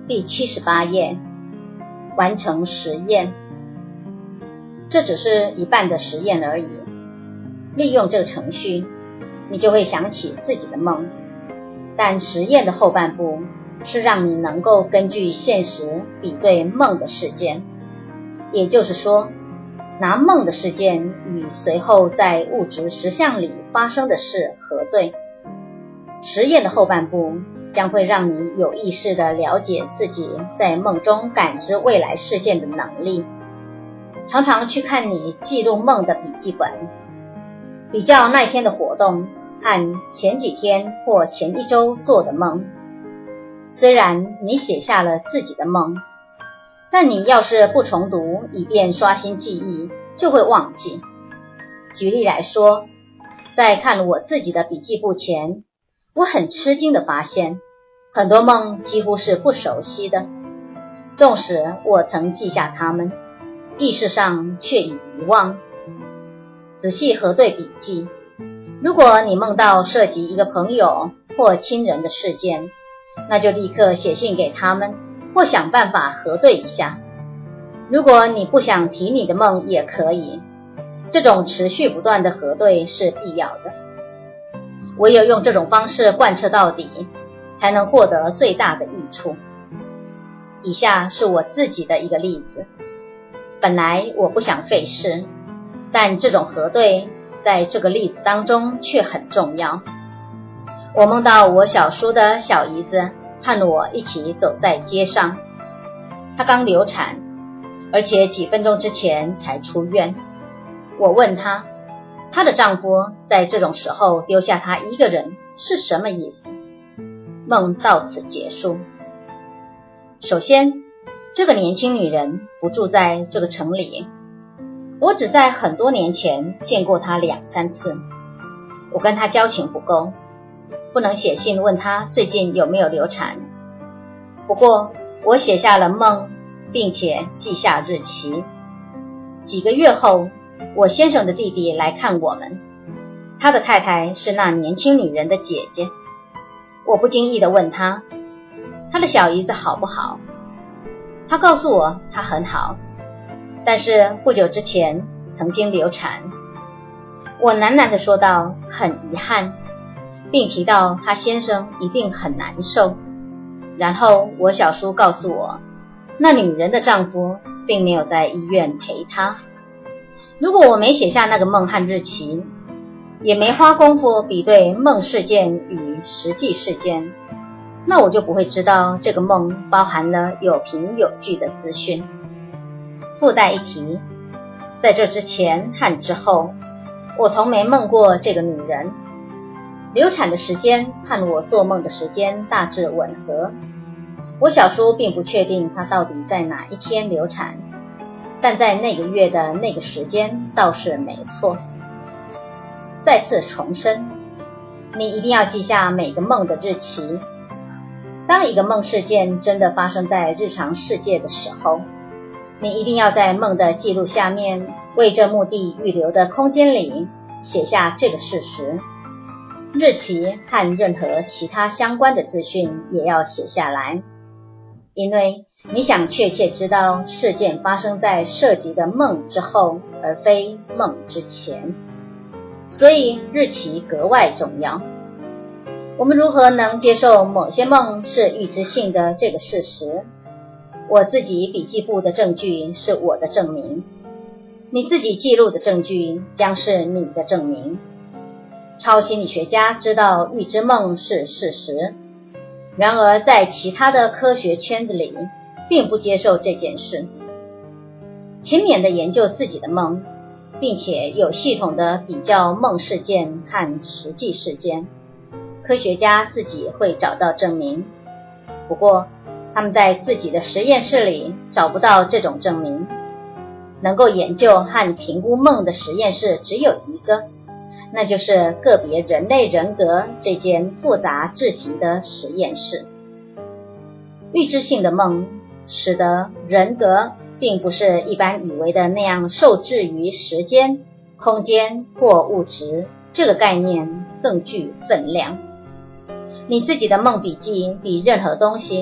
第78页，完成实验。这只是一半的实验而已。利用这个程序，你就会想起自己的梦。但实验的后半部是让你能够根据现实比对梦的事件，也就是说，拿梦的事件与随后在物质实相里发生的事核对。实验的后半部将会让你有意识地了解自己在梦中感知未来事件的能力。常常去看你记录梦的笔记本，比较那天的活动和前几天或前一周做的梦。虽然你写下了自己的梦，但你要是不重读以便刷新记忆，就会忘记。举例来说，在看我自己的笔记簿前，我很吃惊地发现，很多梦几乎是不熟悉的，纵使我曾记下它们，意识上却已遗忘。仔细核对笔记，如果你梦到涉及一个朋友或亲人的事件，那就立刻写信给他们，或想办法核对一下。如果你不想提你的梦也可以，这种持续不断的核对是必要的。唯有用这种方式贯彻到底，才能获得最大的益处。以下是我自己的一个例子。本来我不想费事，但这种核对在这个例子当中却很重要。我梦到我小叔的小姨子和我一起走在街上，她刚流产，而且几分钟之前才出院。我问她，她的丈夫在这种时候丢下她一个人是什么意思？梦到此结束。首先，这个年轻女人不住在这个城里，我只在很多年前见过她2-3次。我跟她交情不够，不能写信问她最近有没有流产。不过我写下了梦，并且记下日期。几个月后，我先生的弟弟来看我们，他的太太是那年轻女人的姐姐。我不经意地问他的小姨子好不好。他告诉我她很好，但是不久之前曾经流产。我喃喃地说道，很遗憾，并提到他先生一定很难受。然后我小叔告诉我，那女人的丈夫并没有在医院陪她。如果我没写下那个梦和日期，也没花功夫比对梦事件与实际事件，那我就不会知道这个梦包含了有凭有据的资讯。附带一提，在这之前和之后，我从没梦过这个女人。流产的时间和我做梦的时间大致吻合。我小叔并不确定她到底在哪一天流产，但在那个月的那个时间倒是没错。再次重申，你一定要记下每个梦的日期。当一个梦事件真的发生在日常世界的时候，你一定要在梦的记录下面，为这目的预留的空间里写下这个事实。日期和任何其他相关的资讯也要写下来，因为你想确切知道事件发生在涉及的梦之后，而非梦之前，所以日期格外重要。我们如何能接受某些梦是预知性的这个事实？我自己笔记簿的证据是我的证明，你自己记录的证据将是你的证明。超心理学家知道预知梦是事实，然而在其他的科学圈子里并不接受这件事。勤勉地研究自己的梦，并且有系统地比较梦事件和实际事件，科学家自己会找到证明。不过他们在自己的实验室里找不到这种证明。能够研究和评估梦的实验室只有一个，那就是个别人类人格这间复杂至极的实验室。预知性的梦使得人格并不是一般以为的那样受制于时间、空间或物质，这个概念更具分量。你自己的梦笔记比任何东西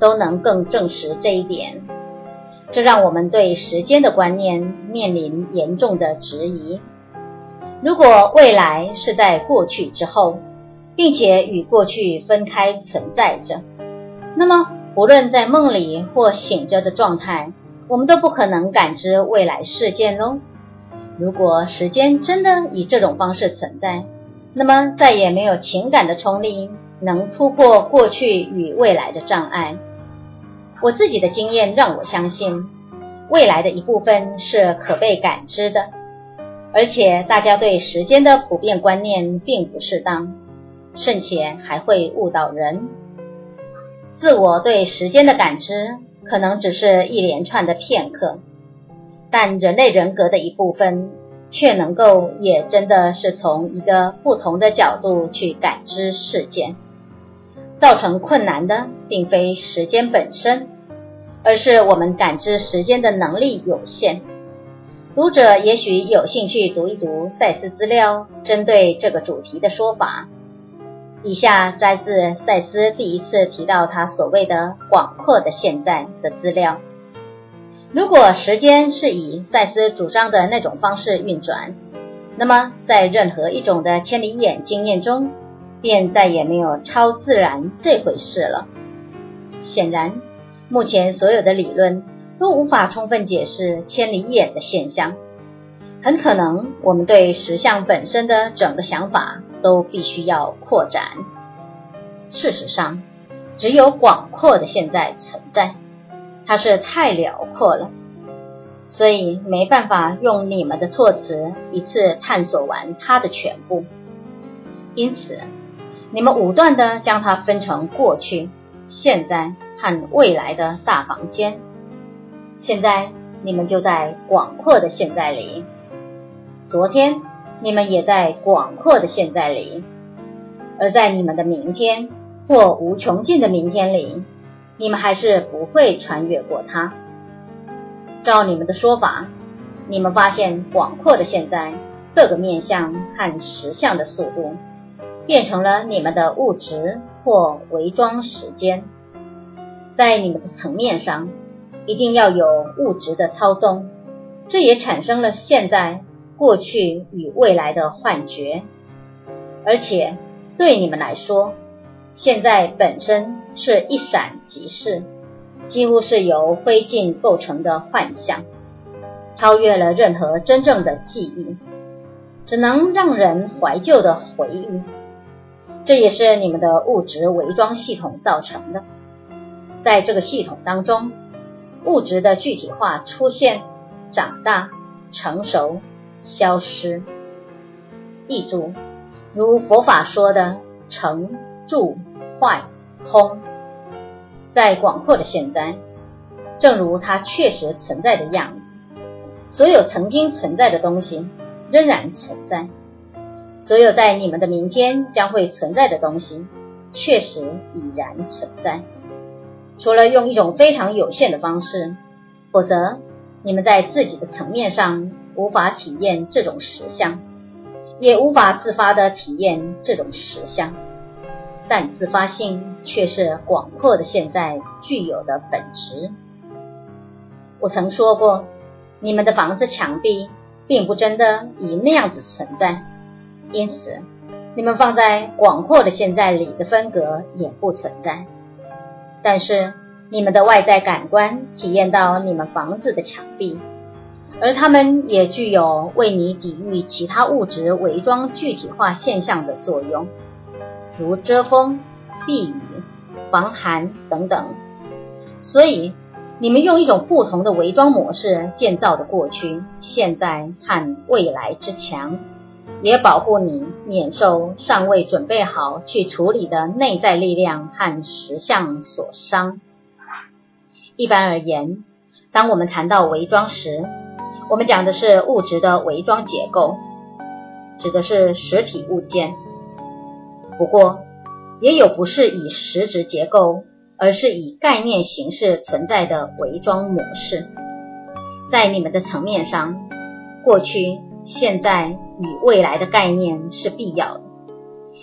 都能更证实这一点。这让我们对时间的观念面临严重的质疑。如果未来是在过去之后，并且与过去分开存在着，那么无论在梦里或醒着的状态，我们都不可能感知未来事件咯。如果时间真的以这种方式存在，那么再也没有情感的冲力能突破过去与未来的障碍。我自己的经验让我相信，未来的一部分是可被感知的，而且大家对时间的普遍观念并不适当，甚且还会误导人。自我对时间的感知可能只是一连串的片刻，但人类人格的一部分却能够也真的是从一个不同的角度去感知事件。造成困难的并非时间本身，而是我们感知时间的能力有限。读者也许有兴趣读一读赛斯资料针对这个主题的说法。以下摘自赛斯第一次提到他所谓的广阔的现在的资料。如果时间是以赛斯主张的那种方式运转，那么在任何一种的千里眼经验中，便再也没有超自然这回事了。显然，目前所有的理论都无法充分解释千里眼的现象。很可能我们对实相本身的整个想法都必须要扩展。事实上，只有广阔的现在存在，它是太辽阔了，所以没办法用你们的措辞一次探索完它的全部。因此，你们武断地将它分成过去、现在和未来的大房间。现在你们就在广阔的现在里，昨天你们也在广阔的现在里，而在你们的明天或无穷尽的明天里，你们还是不会穿越过它。照你们的说法，你们发现广阔的现在各个面向和实相的速度变成了你们的物质或伪装时间。在你们的层面上一定要有物质的操纵，这也产生了现在、过去与未来的幻觉。而且对你们来说，现在本身是一闪即逝，几乎是由灰烬构成的幻象，超越了任何真正的记忆，只能让人怀旧的回忆。这也是你们的物质伪装系统造成的。在这个系统当中，物质的具体化出现、长大、成熟、消失。译注：如佛法说的成、住、坏、空，在广阔的现在，正如它确实存在的样子，所有曾经存在的东西仍然存在，所有在你们的明天将会存在的东西确实已然存在，除了用一种非常有限的方式，否则你们在自己的层面上无法体验这种实相，也无法自发地体验这种实相，但自发性却是广阔的现在具有的本质。我曾说过，你们的房子墙壁并不真的以那样子存在，因此你们放在广阔的现在里的分隔也不存在。但是你们的外在感官体验到你们房子的墙壁，而它们也具有为你抵御其他物质伪装具体化现象的作用，如遮风、避雨、防寒等等。所以你们用一种不同的伪装模式建造的过去、现在和未来之墙，也保护你免受尚未准备好去处理的内在力量和实相所伤。一般而言，当我们谈到伪装时，我们讲的是物质的伪装结构，指的是实体物件。不过，也有不是以实质结构，而是以概念形式存在的伪装模式。在你们的层面上，过去、现在与未来的概念是必要的，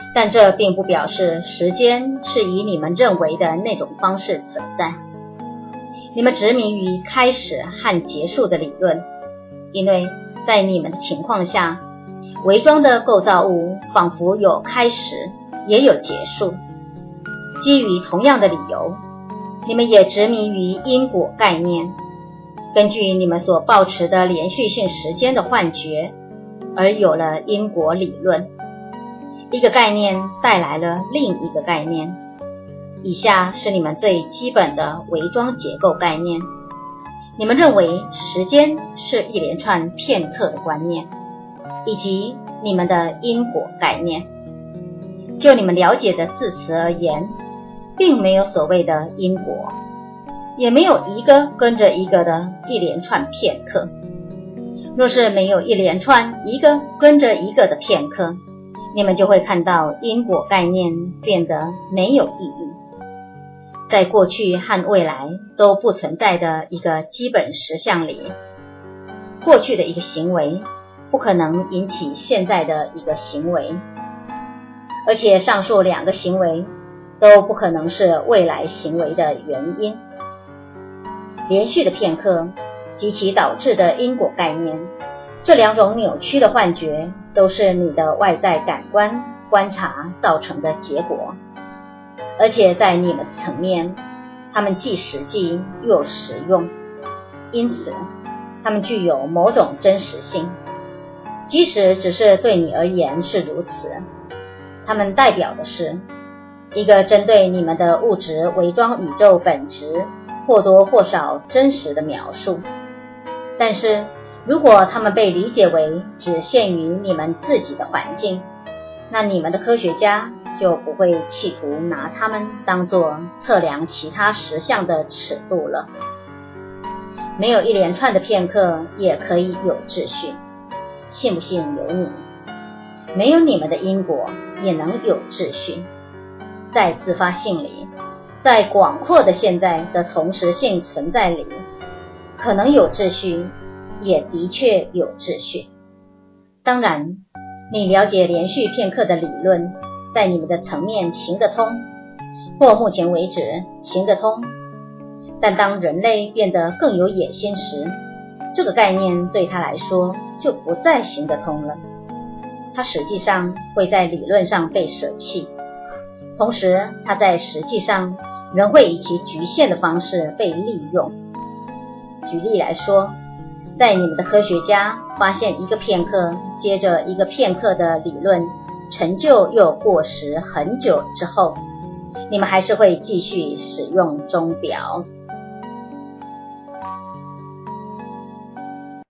但这并不表示时间是以你们认为的那种方式存在。你们执迷于开始和结束的理论，因为在你们的情况下，伪装的构造物仿佛有开始也有结束。基于同样的理由，你们也执迷于因果概念，根据你们所抱持的连续性时间的幻觉而有了因果理论。一个概念带来了另一个概念。以下是你们最基本的伪装结构概念。你们认为时间是一连串片刻的观念，以及你们的因果概念。就你们了解的字词而言，并没有所谓的因果，也没有一个跟着一个的一连串片刻。若是没有一连串一个跟着一个的片刻，你们就会看到因果概念变得没有意义。在过去和未来都不存在的一个基本实相里，过去的一个行为不可能引起现在的一个行为，而且上述两个行为都不可能是未来行为的原因。连续的片刻及其导致的因果概念，这两种扭曲的幻觉都是你的外在感官观察造成的结果，而且在你们的层面，它们既实际又实用，因此它们具有某种真实性，即使只是对你而言是如此。它们代表的是一个针对你们的物质伪装宇宙本质或多或少真实的描述。但是如果它们被理解为只限于你们自己的环境，那你们的科学家就不会企图拿它们当作测量其他实相的尺度了。没有一连串的片刻也可以有秩序，信不信由你。没有你们的因果也能有秩序。在自发性里，在广阔的现在的同时性存在里，可能有秩序，也的确有秩序。当然，你了解连续片刻的理论在你们的层面行得通，或目前为止行得通，但当人类变得更有野心时，这个概念对他来说就不再行得通了。它实际上会在理论上被舍弃，同时它在实际上仍会以其局限的方式被利用。举例来说，在你们的科学家发现一个片刻接着一个片刻的理论成就又过时很久之后，你们还是会继续使用钟表。